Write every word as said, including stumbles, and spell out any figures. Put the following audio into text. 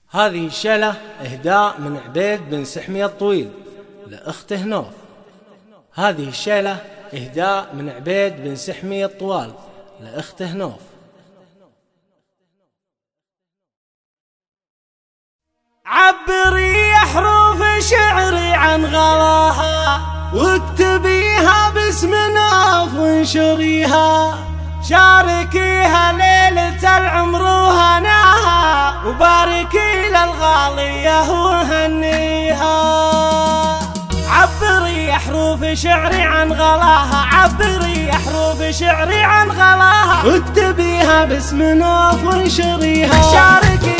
هذه الشيلة إهداء من عبيد بن سحمي الطويل لأخته نوف. هذه الشيلة إهداء من عبيد بن سحمي الطوال لأخته نوف. عبري حروف شعري عن غلاها واكتبيها باسم نوف وانشريها، شاركيها ليلة العمر وهناها وباركي للغالية وهنيها. عبري حروف شعري عن غلاها، عبري حروف شعري عن غلاها واكتبيها باسم نوف وانشريها، شاركي